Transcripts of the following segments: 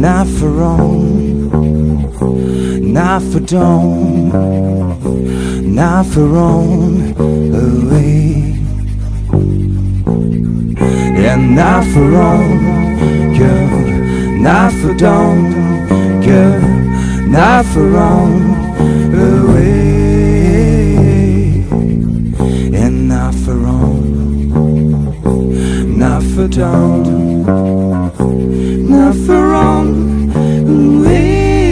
not for wrong, not for dawn, not for wrong away, and not for wrong, girl, not for dawn, girl, not for wrong away, and not for wrong, not for dawn, not for wrong away.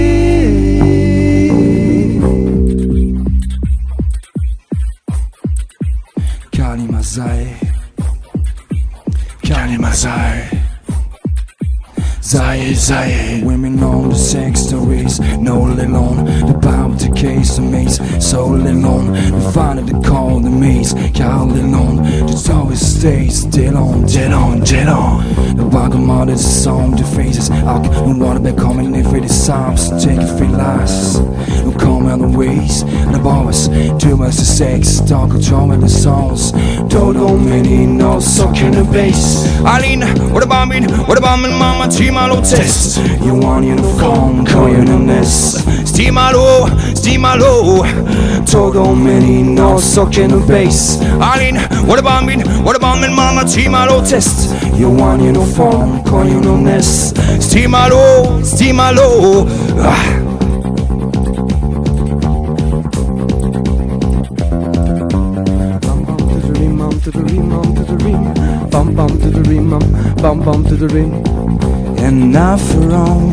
Kalimazai, Zai, women on the sex stories, no alone, the power to case the maze, so alone, the father to call the maze, Carl alone, the story stays, dead on, the welcome out is a song, the faces, I don't want to be coming if it is times, take it for lies, no come out the ways, the bars, too much the sex, talk control with the songs, don't many no sucking the bass, Aline, what about me, mama, team low test. You want uniform, call you on this. Steam low. Talk on many, no sucking the bass. Aline, what about me, mama, team low test. You want uniform, call you on this. Steam low. Bum to the rim, bum to the rim. And not for wrong,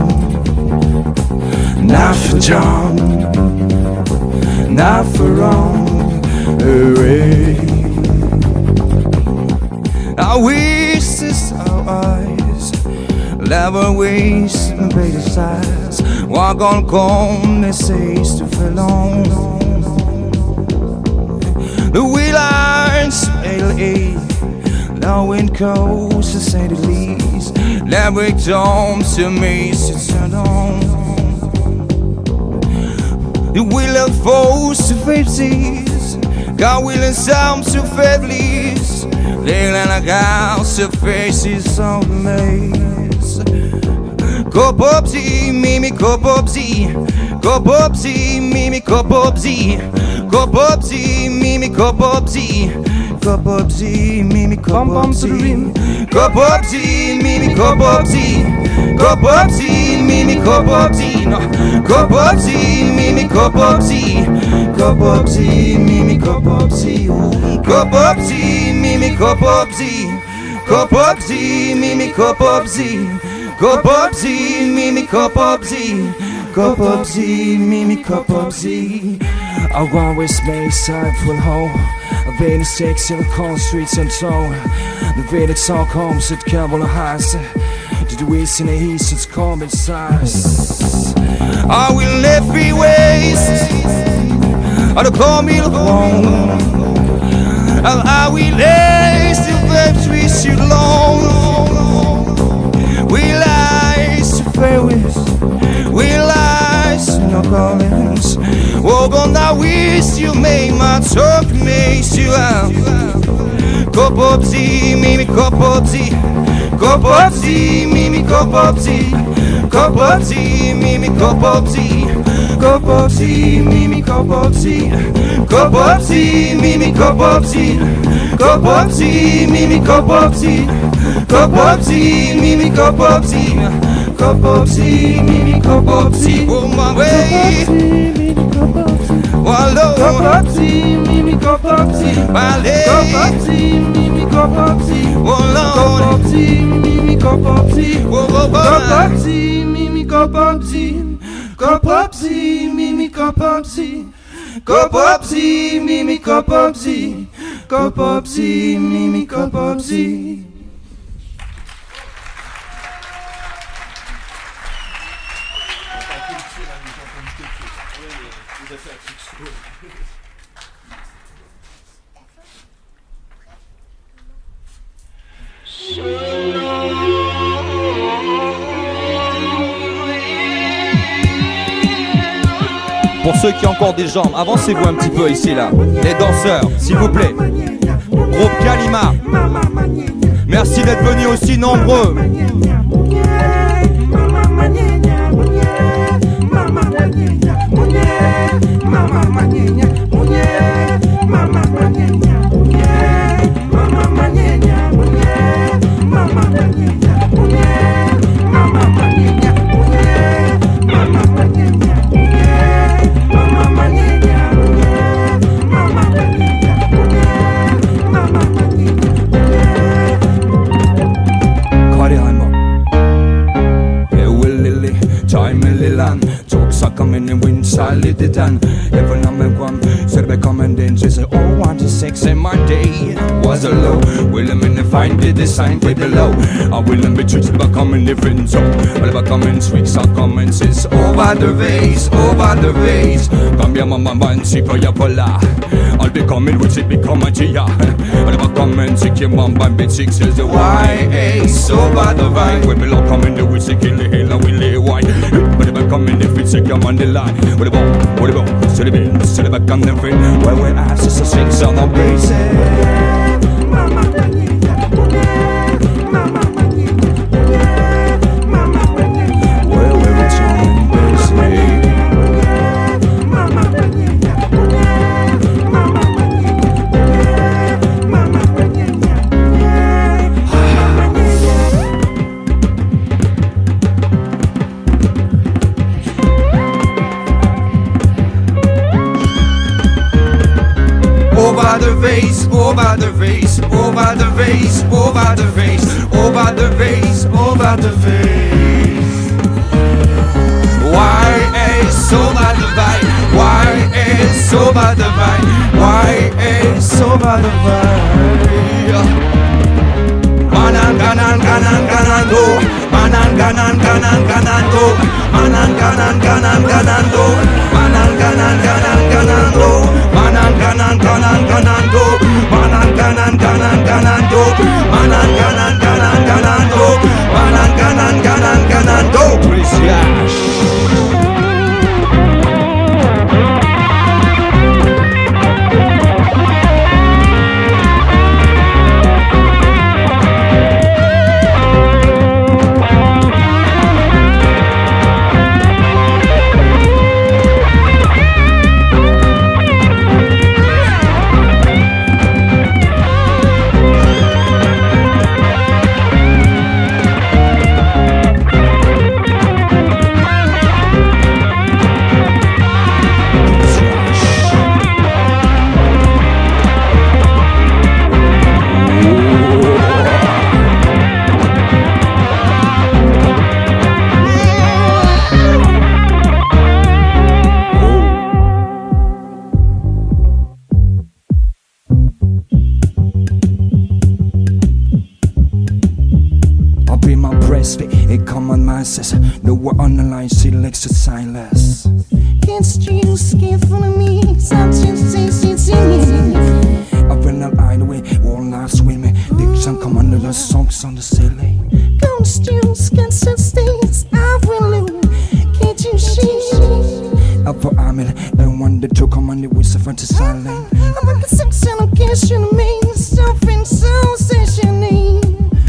not for John, not for wrong away. I wish this our eyes never waste my baby size. Walk on come, they say to fill on. The wheel lines, LA. Now wind coast to say the least. Never comes to me, sits alone. The will of foes to faces, God will and sounds to families. They let a house to faces of maze. Go Bobsy, Mimi, go Bobsy. Go Bobsy, Mimi, go Bobsy. Go Bobsy, Mimi, go Bobsy. Go Bobsy, Mimi, go Bobsy. Go Bobsy, Mimi, go Bobsy. Go Bobsy, Mimi, go Bobsy. Go Bobsy, Mimi, go Bobsy. Go Bobsy, Mimi, go Bobsy. Go Bobsy, Mimi, go Bobsy. Go Bobsy, Mimi, go Bobsy. Go Bobsy, Mimi, go Bobsy. Go Bobsy, Mimi, go Bobsy. I want with space, I full hole. I've been in six silicon streets and so the village song comes at Cable Heights. To the west in the east, it's common size. I will live free ways. I don't call me alone. I will lay still vibes with you long. We lies to fairways. We lies to no callings. Walk on that wish you made my talk makes you out. Go Bobsy, Mimi, go Bobsy. Go Bobsy, Mimi, go Bobsy. Go Bobsy, Mimi, go Bobsy. Go Bobsy, Mimi, go Bobsy. Go Bobsy, Mimi, go Bobsy. Go Bobsy, Mimi, go Bobsy. Go Bobsy, Mimi, go Bobsy. Go Bobsy, Mimi, go Bobsy. Oh my way. Wallow. Go Bobsy, Mimi, go Bobsy. Ballet. Go Bobsy, Mimi, go Bobsy. Wallow. Go Bobsy, Mimi, go Bobsy. Go Bobsy, Mimi, go Bobsy. Go Bobsy, Mimi, go Bobsy. Go Bobsy, Mimi, go Bobsy. Go Bobsy, Mimi, go Bobsy. Pour ceux qui ont encore des jambes, avancez-vous un petit peu ici là. Les danseurs, s'il vous plaît. Groupe Kalima. Merci d'être venus aussi nombreux. coming in wind solid the tan. Even on my one, said by coming in, she said, oh, 1 to 6 and my day was a low. Will I'm in the find the design way below. I will be treated by coming different zone. All about coming sweets are coming, says over the vase, over the vase. Come here, mama, man, see for your polar. I'll be coming with it, become a Gia. All about coming, see your mom, by bit 6 says the YA, over the vine. When we lock coming, the witch, kill the hell, and we lay white. But if I come in, if it's a come on the line. What about, set it back on the friend. Where we're at, it's a 6 on the base. Over the vase, over the vase, over the vase, over the vase, over the vase, over the vase. Why is over the vine? Why is over the vine? Why is over the vine? Manan ganan ganan ganan do, manan ganan ganan ganan do, manan ganan ganan ganan do, manan ganan ganan ganan do, manan ganan ganan ganan do, manan ganan ganan ganan do, manan ganan ganan ganan do, manan ganan ganan ganan do. Precious. No one on the line, she likes to silence. Can't you skip for me? Something says me. Up in the hideaway, all night swimming. Dixon come under the songs on the ceiling. Don't you scan states? I will. Can't you see? Up for Armin, and one that took come on the whistle from the silent. I'm like a sex and occasion, mean something so stationary.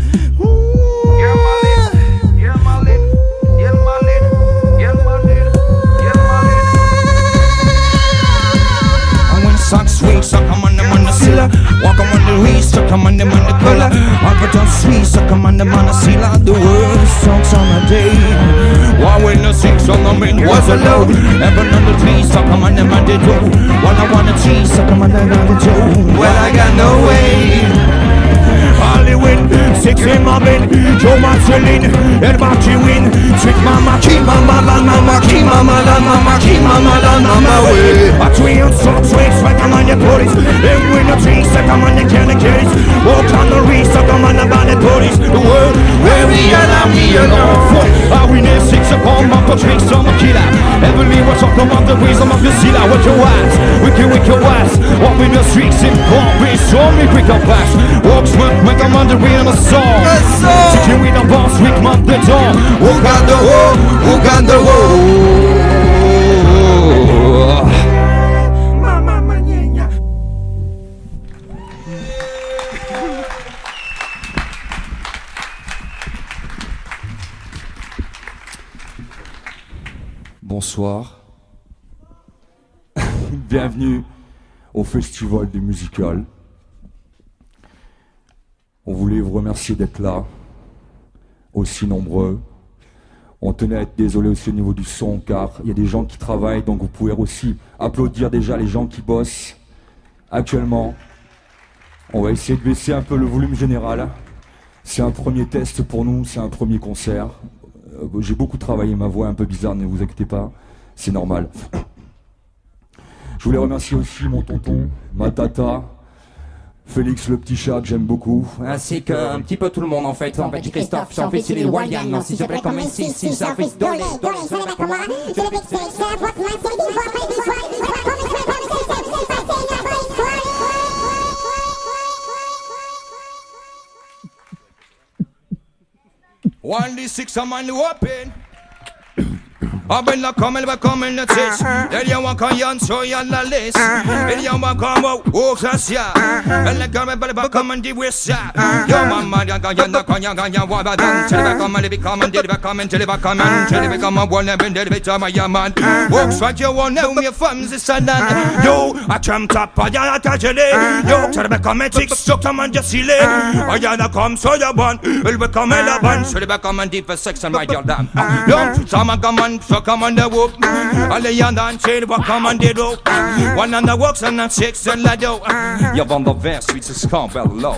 Sweet, so come on the Monacilla. Walk on the reef, so come on the Monacola. Walk on the sweet, so come on the Monacilla. The world songs on my day. While when the 6 on the main was alone. Heaven on the trees, so come on the Monday Joe. While I want the cheese, so come on the Monday Joe. Well, I got no way. Hollywood, 6 in my bed, Joe Marcelin, El Marchi win, sweet mama, keep mama, mama, keep mama, mama, keep mama, mama way. A tree on some sweets, like I'm on the police. Then when the trees, like I'm on the candy case. Walk on the reef, like I'm on the bandit police. The world where we are now, we alone. I win a 6 upon my tricks on my killer. Heavenly was up on the reason of the Zilla. What your ass, with your ass. Walk in the streets in Corby, show me quick up fast. Walk swift, make a man the real song. Chicken with a boss, with man the door. Uganda, Uganda, Bonsoir. Bienvenue au Festival des Musicales. On voulait vous remercier d'être là, aussi nombreux. On tenait à être désolé aussi au niveau du son, car il y a des gens qui travaillent, donc vous pouvez aussi applaudir déjà les gens qui bossent actuellement. On va essayer de baisser un peu le volume général. C'est un premier test pour nous, c'est un premier concert. J'ai beaucoup travaillé ma voix, un peu bizarre, ne vous inquiétez pas. c'est normal. Je voulais remercier aussi mon tonton, ma tata, Félix le petit chat que j'aime beaucoup, ainsi que un petit peu tout le monde en fait. En fait, Christophe, son fils, il est Wallian, non, s'il te plaît, comme ici, si ça fait dolé. One D6 I'm on the open. I've been like coming, but coming the test. Then you walk on yon, so you're the list. Then you walk on, oh, that's ya. And like coming, but come and the west side. Yo, mama, you're what I done. Tell it come and be coming, did it come and tell it come and tell it come on one and then it to my man. Walks right, you won't know me from the sun. Yo, I jumped up, I touch it. Yo, tell it come and take so come and just see it. I gotta come, so you want. Will become a bun, so they come and deep for sex and my your damn. Don't come and so come on the whoop. All the young and chill, what come on the rope. One on the walks and 6 and la do. Jag vandrar väst, sweet as Campbell.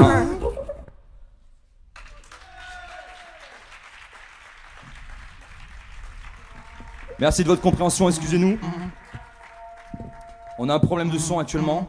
Merci de votre compréhension, excusez-nous. On a un problème de son actuellement.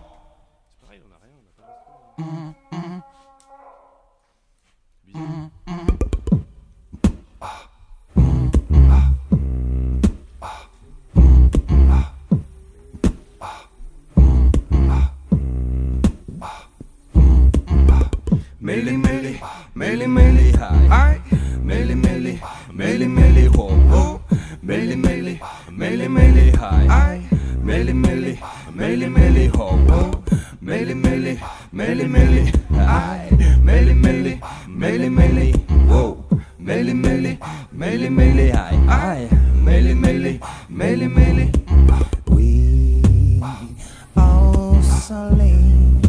Millie, millie, millie, millie, hi. Millie, millie, millie, millie, ho, ho. Millie, millie, millie, millie, hi. Millie, millie, millie, millie, ho, ho. Millie, millie, millie, millie, hi. Millie, millie, millie, millie, whoa. Millie, millie, millie, millie, hi. Millie, millie, millie, millie. We all sleep.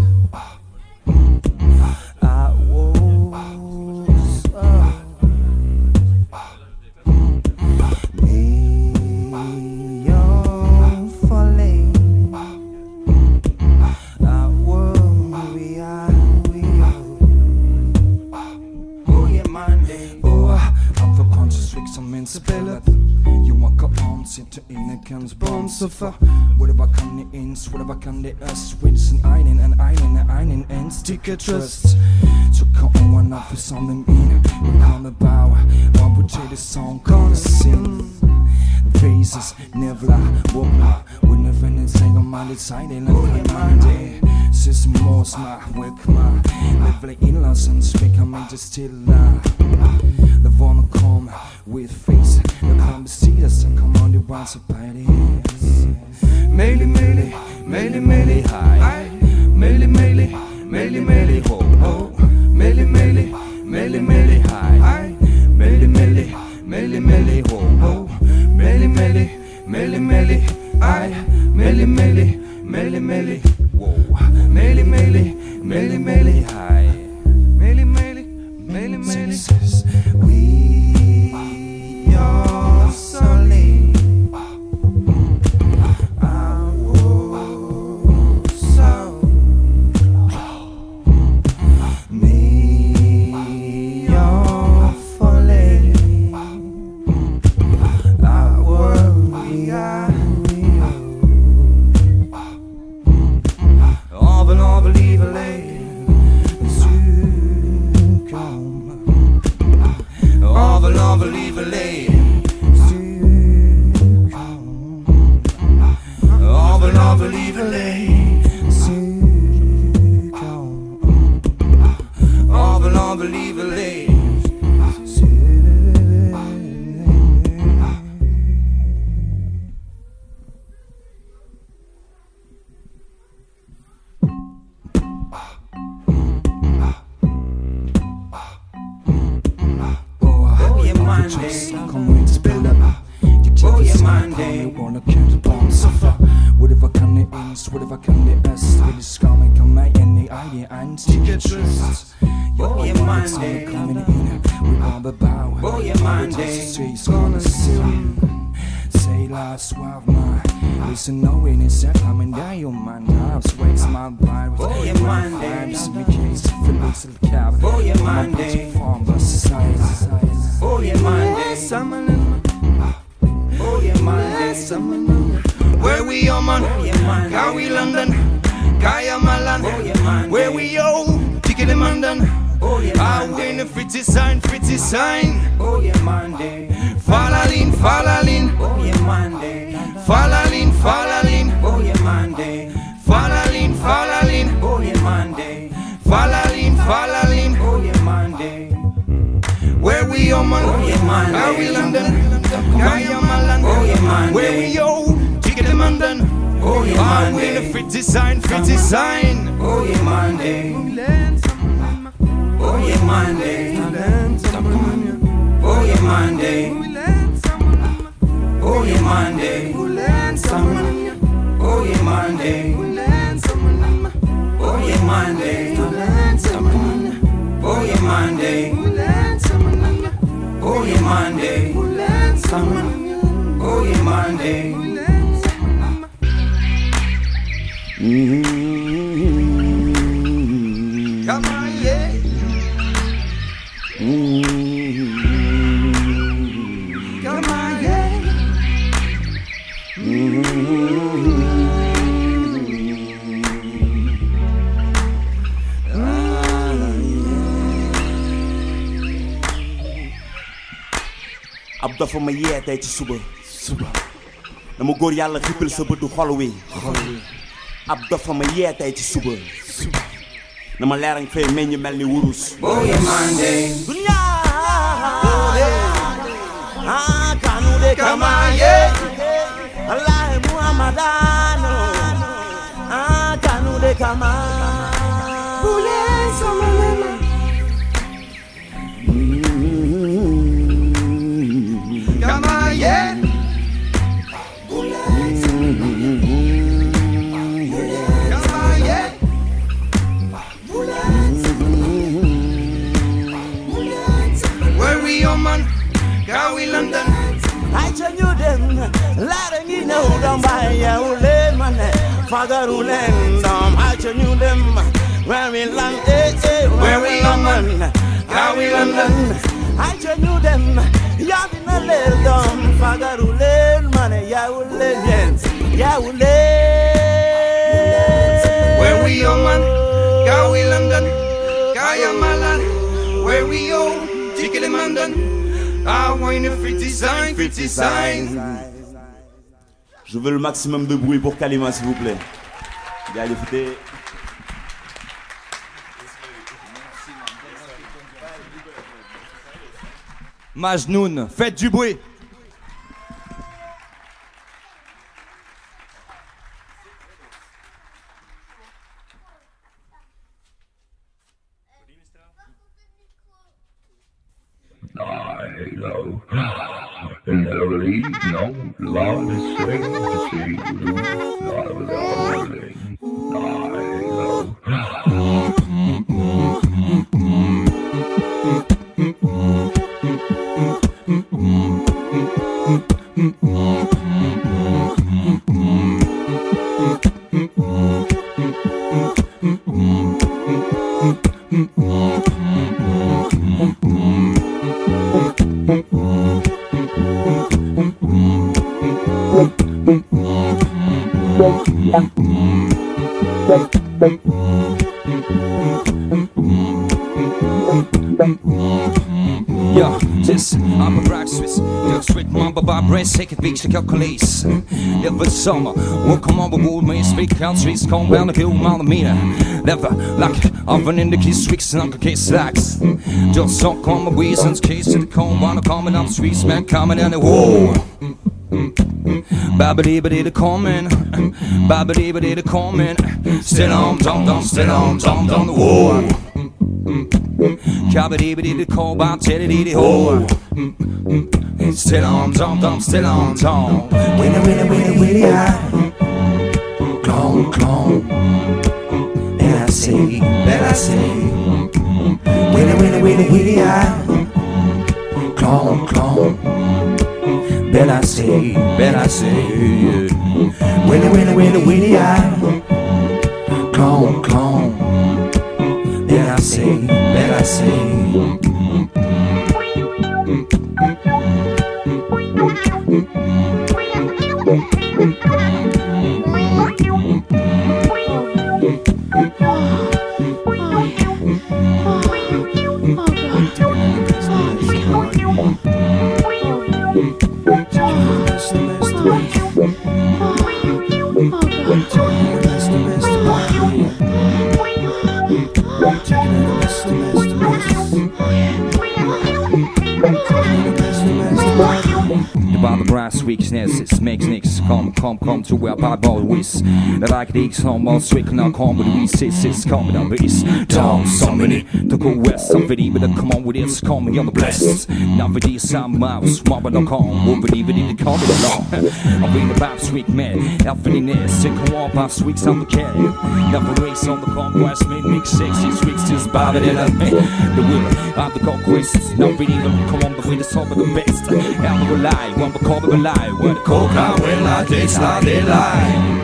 Sitter inne, kanns bromsa. Whatever kan ni ins, whatever kan det öst. Winsen einen en sticker trust. Så kommer one up för sonden in. We come about, one would take the song, gonna sing. Faces, never wobbla. We never need to take a minded side, and I'm minded. Ses måsma, welcome. Level inlands and speak, I'm just still the one come with face. The come see us and come on the ones up by the ears. Millie, millie, millie, millie, hi. Millie, millie, millie, millie, ho, ho. Millie, millie, millie, millie, hi. Millie, millie, millie, millie, ho, ho. Millie, millie, millie, millie, hi. Millie, millie, millie, millie, whoa. Millie, millie, millie, millie, hi. Millie, millie, millie, millie. We are solid. I was so me are falling. I worry unbelievably to come. Unbelievably to come. Unbelievably to come. Unbelievably. Whatever kan det öst. Vill du skama mig en i egen en sticker trust. Jag är Monday. Coming in, we all about. Boy, you're Monday. Streets gonna sing. Say last wild man. Listen, knowing it's a coming day, your man. House wakes my vibe. Boy, you're Monday. Vibes in the case, Felix the cab. Boy, you're Monday. Farm versus society. Boy, you're Monday. Summer in my. Where we are man, Car we London, Kaya Malan, where we all, ticket in London. I win a fitty sign, fitty sign. Falalin, falalin, falalin, falalin, falalin, falalin, falalin, falalin. Where we are man, Car we London, Kaya Malan, where we all, ticket in London. I win a fitty sign, fitty sign. Oh yeah, Monday. Oh yeah, Monday. Oh yeah, Monday. Oh yeah, Monday. Oh yeah, Monday. Oh yeah, Monday. Oh yeah, Monday. Oh yeah, Monday. Oh yeah, Monday. Come on, yeah. Come on, yeah. ab dafa ma yee tey ci suba dama góor yàlla xippil sa bëtu xol wi ab dafa ma yee tey ci suba dama leerañ fay meññ mel ni wurus Oh yeah, Monday. dunya kanu de kamaye Allah Muhammadano kanu de kamaye Come on, yeah. Come on, yeah. Where we are man, Car we London. I tell you them, letting you know them by your man, Father Ulen, I tell you them, where we land, where we London, how we London, I tell you them, Yavin a little dumb, Father Ulen, man, Yawulen, Where we are man, Car we London, Kaya Malan, where we all, ticket in London. I want a fitty sign, fitty sign. Je veux le maximum de bruit pour Kalima, s'il vous plaît. Bien, écoutez. Majnoun, faites du bruit. Hello. Lovely, no, love is sweet to see you. Love is lovely. Ja, this I'm a rock Swiss. Jag sweet mamba bara brace, säkert viktig kalkylis. Över sommar, och kom ombord med spikkalsvis. Kom väl och god man och mina. Never like oven in the kiss swicks and kiss slacks. Just so come a reasons case to the comb while coming up streets man coming in the wall. Babidi coming, babidi coming. Still on, still on the wall. Kabidi call by teddy ho. Still on, still on. Winnie, clone. And I say, Winnie, clone. Bella say, Winnie, clone. Bella say. About the brass weaknesses makes niggas come to where Bible whiz. The like these almost strict now come with the it's coming on this. Down somebody to go west, somebody but come on with this, coming on the blessings. Now for these I'm mouse, mama don't come, won't believe it in the coming along. I'll be the Bob Sweet man, Alphaniness, and come on past weeks on the cat. Never race on the conquest, mix 6 weeks just Bob it in a man. The will of the conquest, now really come on between the top of the best. Out the lie, one call the lie, when the cold come when I taste like they lie.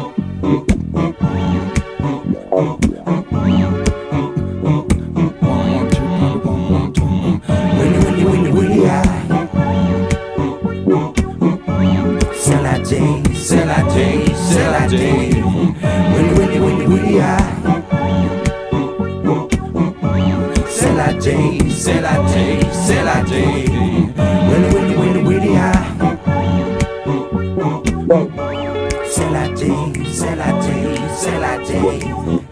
C'est la day, c'est la day. Willy, c'est la day, c'est la day, c'est la day. Willy, c'est la day, c'est la day, c'est la day.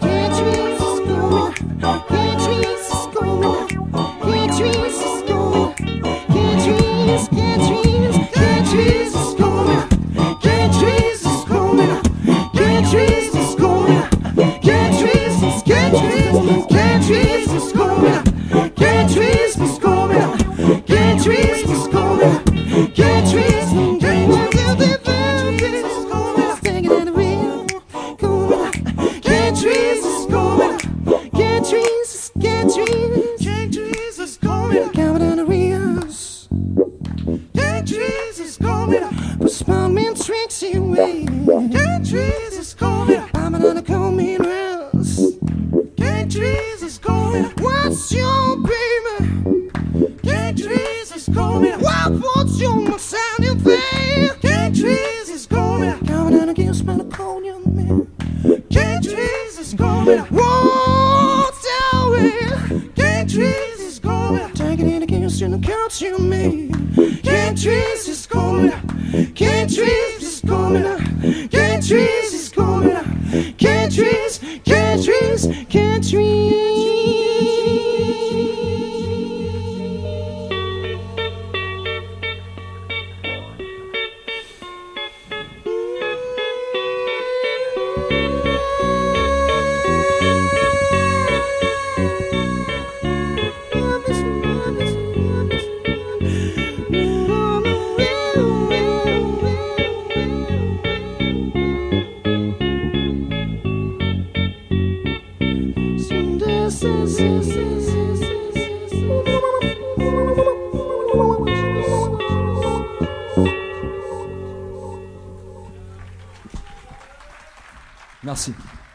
Merci.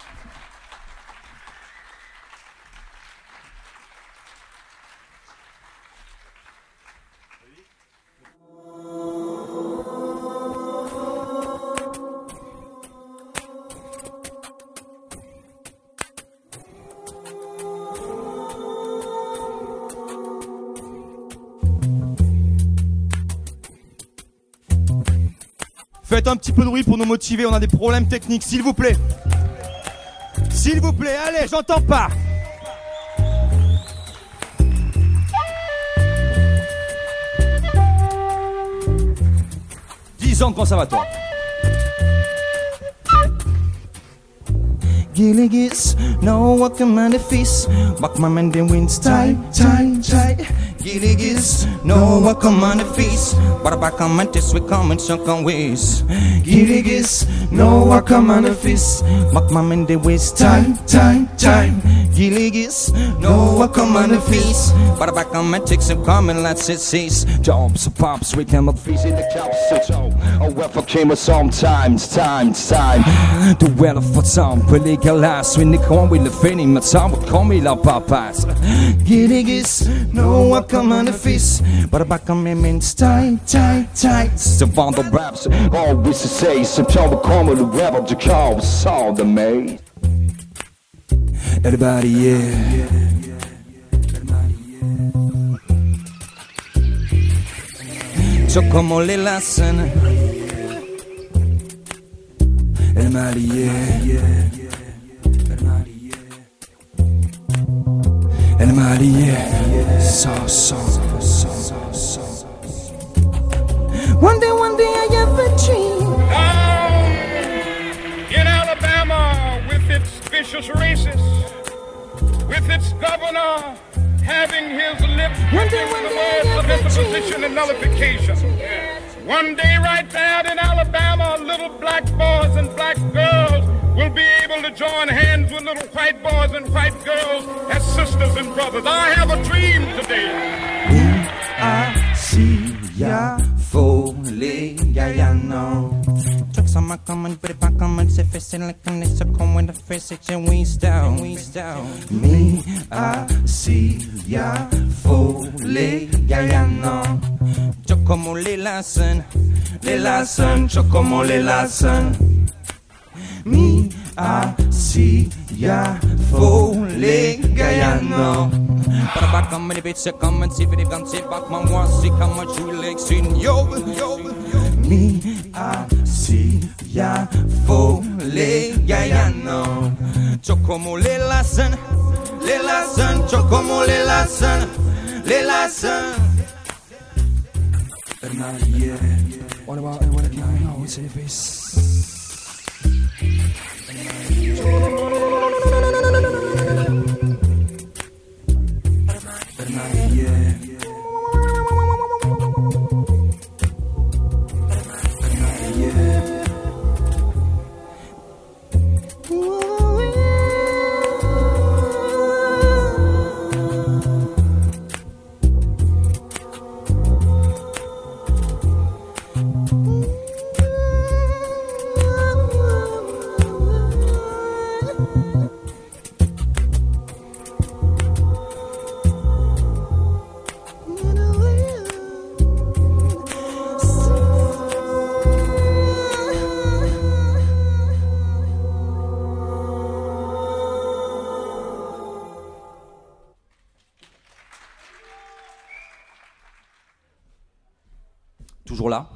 Faites un petit peu de bruit pour nous motiver, on a des problèmes techniques, s'il vous plaît. S'il vous plaît, allez, j'entends pas. Dix ans de conservatoire. Gilligis, no what command the feast. Back my man then wins tight. Gilligis, no what command the feast. But back on my test we come in sunken ways. Gilligis, no what command the feast. Back my man then wins tight. Gilligis, no, I come on the feast. But if I come and take some coming, let's it cease. Jobs, pops, we came up feast in the couch. Oh, well, for came a sometimes, time. The weather for time, legalize. When they come with the fame, my time will call me la papas. Gilligis, no, I come on the feast. But if I come in, means tight. So bundle raps, always to say, September come with the rebel to call, saw the maid. Everybody, yeah. So como le lassen. Everybody, yeah. Everybody, yeah. So. One day I have a dream. In Alabama, with its vicious racists, with its governor having his lips with the words of interposition and nullification. One day right there in Alabama, little black boys and black girls will be able to join hands with little white boys and white girls as sisters and brothers. I have a dream today. I see ya fully, ya know. Trucks on my common, but if I come and say facing like an it's a come when the face it and we down. Me, I see ya fully, ya know. Yo como le lassen, yo como le lassen. Me, I see ya fully, ya know. But if I come in a bit, so come and see if it comes back, man, want to see how much you like, seen yo. Me, I see ya fully, ya know. Yo como le lassen, yo como le lassen. Yeah. What about what can I know? Say this. Toujours là.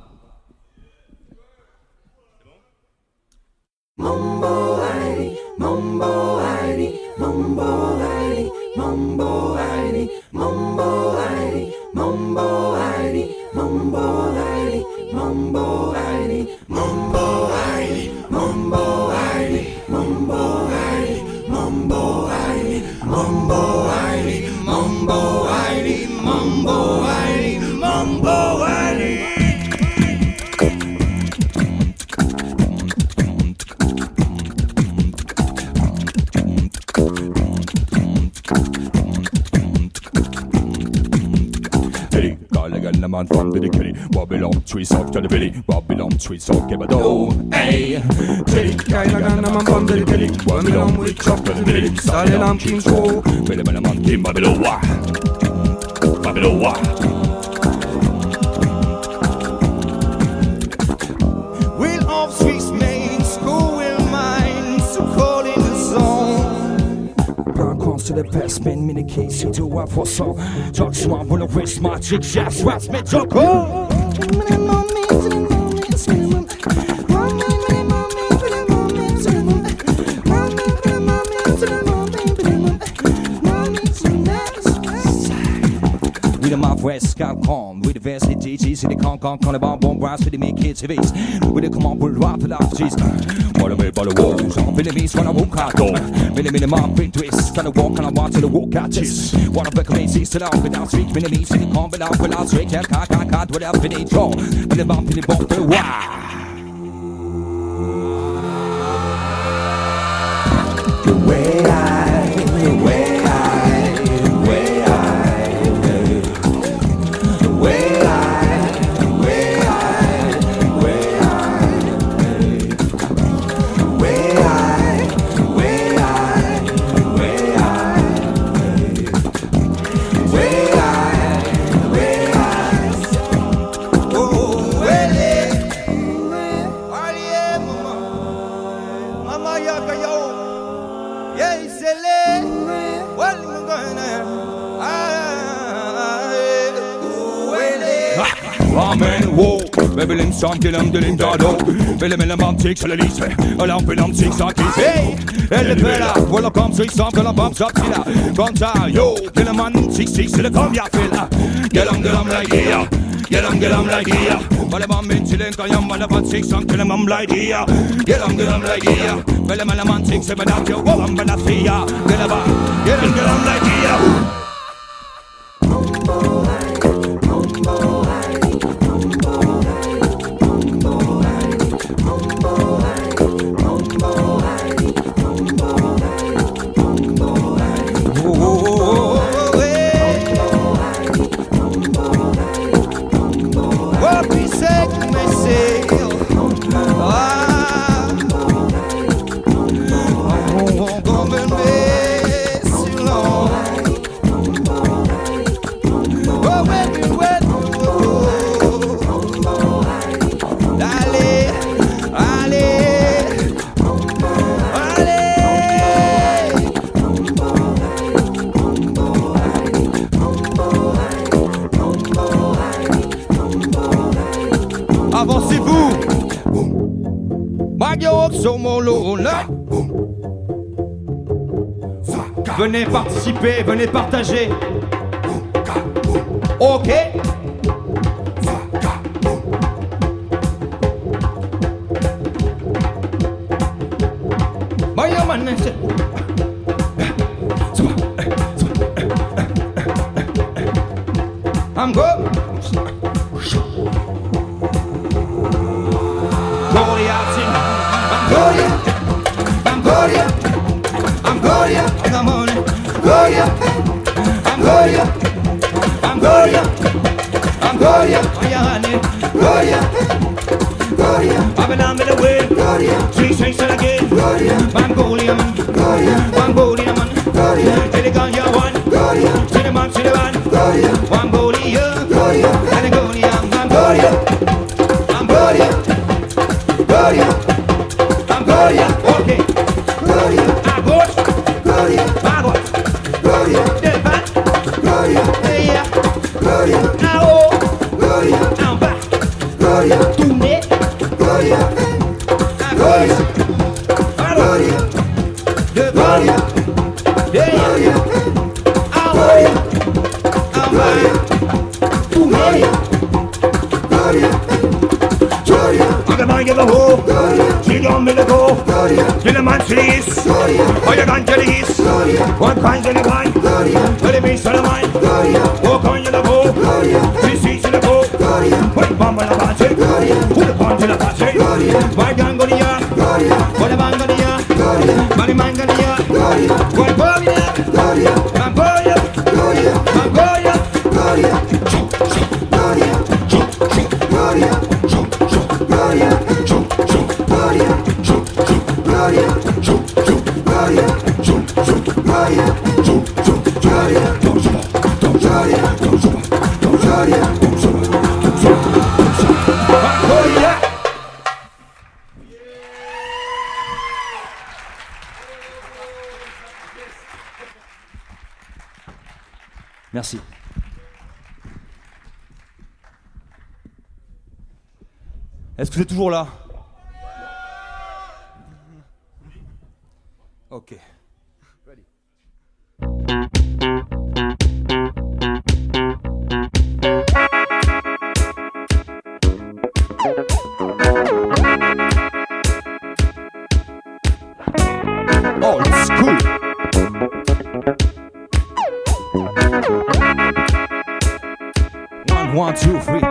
Man from the kitty, Babylon trees off to the billy, Babylon trees off Kebado. Hey, take Kailagan, man from the kitty, Babylon we chop to the billy, Silent King's War, Babylon King Babylon Wa. Will of Swiss mates, school will mine, so call in the zone. Rock on to the best man, mini case, you do what for so. Talk swamp, will waste my chick, just what's me, Joko. West Calcom, with the vest, the GGs, the Concon, on the bomb brass, with the make kids of ease. With the command, pull out the last cheese. What a way by the walls, I'm feeling me, when I walk out door. Mini mom, print twist, trying to walk and I want to the walk out cheese. What a becker makes it out without street, mini me, sitting calm without straight, can't, without finish, draw. With the bump in the bump, wow. The way Baby lim som till dem till inte då. Vill med en antik eller lise. Eller en film antik så att hey. Eller bella, well come så som kan bumps up till. Konta yo, till en man six eller kom jag filla. Get them like yeah. Get them like yeah. Vale man min till en kan jag vale man six som till en man like yeah. Get them like yeah. Vale man six men att jag var man att fria. Get them like yeah. Avancez-vous, Magio Somolona. Venez participer, venez partager. Ok. I'm good. Gloria, oh yeah, honey, Gloria, Gloria. I've been on the way, Gloria. 3 6 again, Gloria. Mongolia, Gloria. Mongolia, Gloria. Till the gun, you one, Gloria. Till the man, till the man, Gloria. Mongolia, Gloria. Mongolia, Mongolia, Mongolia, Gloria, Mongolia. Okay, Gloria. Agos, Gloria. Agos, Gloria. Depan, Gloria. Yeah, Gloria. Now. Gloria, I'm back. Gloria, Tune, Gloria, Gloria, Gloria, Gloria, Gloria, Gloria, I'm back. Tune, Gloria, Gloria. I'm gonna give a hoe. Gloria, she gon' make a go. Gloria, in the man trees. Gloria, oh you got jellies. Gloria, what kind of the wine? Gloria, what it means to the mind. Gloria, walk on you the hoe. Gloria, she sees in the boat. Put bomb on the party, put a bomb to the party. Why can't go to ya? What a man go to ya? Money man go to ya? What boy ya? I'm boy ya? I'm boy ya? Gloria, Gloria, Gloria, Gloria, Gloria, Gloria, Merci. Est-ce que vous êtes toujours là? Ok. Ready. Oh, it's cool. 1, 2, 3.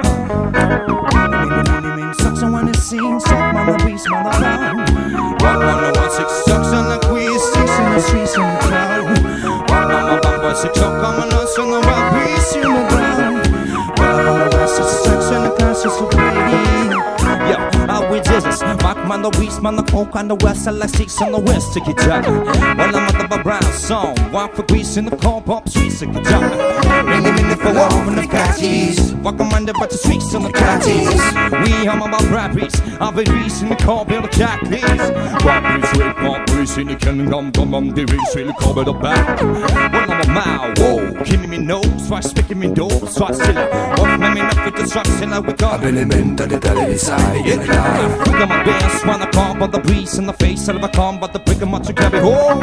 Sucks on the scene, suck on the beast, mother. 1, 6 sucks on the quiz, 6 in the streets in the crowd. 1, 6 choke on the nuts on the wild beast in the ground. 1, 6 sucks on the classes for lady. Yo, out with Jesus, Mark man the West, man the Coke on the West, I like 6 on the West to guitar. When I'm at the brown song, walk for grease in the corn pop streets of guitar. Ring the minute for war from the catchies. Walk on the but the streets on the catchies. We hum about rappies, I've been grease in the corn bill the catchies. Rappies, rape, pop, grease in the kingdom, come on, the race, really cover the back. When I'm a mile, whoa. Kimi me nose, far speaking me doors, far stiller. Off me up with the trucks and I wake up. Avvenimento di televisai e live. Look at my best, wanna call by the breeze in the face of a calm, but the brick of my to carry home.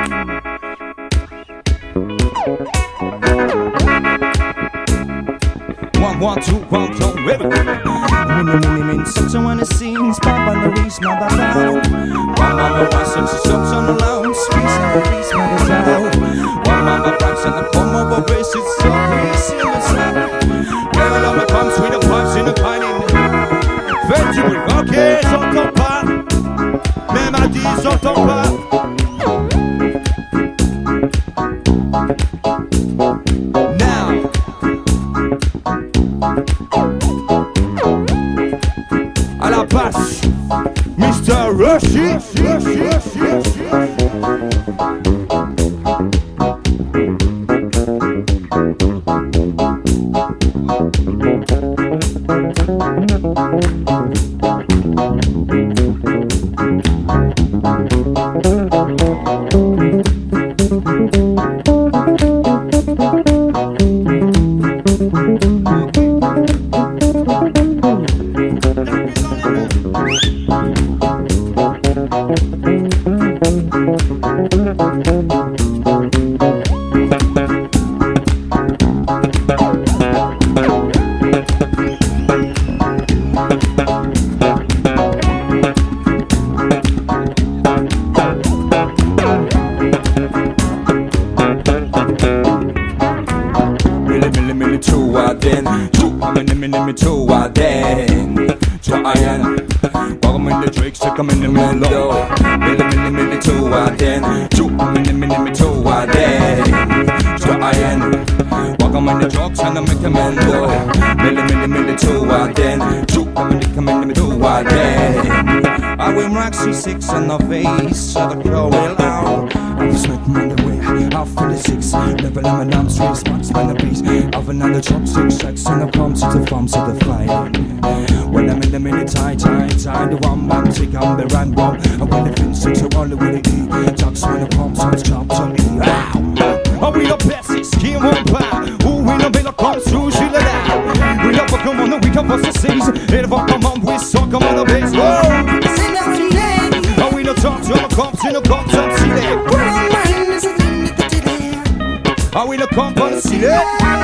1, 1, 2, 1, 2, ready. Such a one scenes, pop on the reach, my baba. One mama wants and she stops on the lounge, squeeze and freeze, my desire. One mama wants and the come over brace, it's so crazy in the sun. Never know me comes with the pipes in the pining. Vertible, ok, j'entends pas. Même à 10, j'entends pas. Now. À la basse, Mr. Rushy. Six on the face, so the girl will out. I was smoking on the way, out for the six. Never let my numb streets, box by the beast. I've another drop, 6 sex, and I come to the farm, to the fire. When I'm in the minute, time, the one tick, I'm the run wrong. I want the fins to all the way to eat. Jocks when the pumps, I'm chopped on me. Oh, we the best, skin one pie. Who we the bill comes through, she let out. We love come on, we come for the seas. If I come on, we suck, come on the base. Oh, we don't talk to the cops in the cops on Chile. Oh, we don't come for the Chile.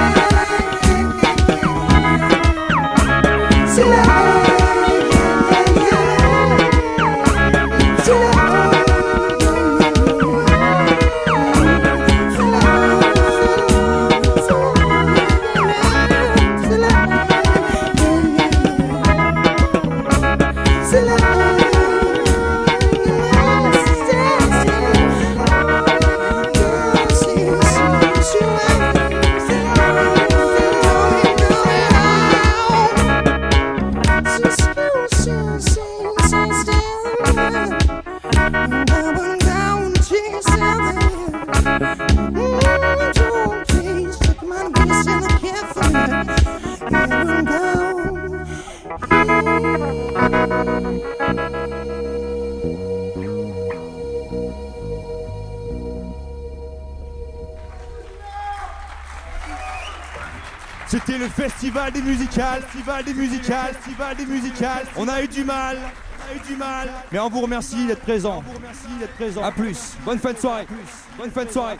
C'était le festival des musicales, On a eu du mal, mais on vous remercie d'être présents. A plus, bonne fin de soirée. Bonne fin de soirée.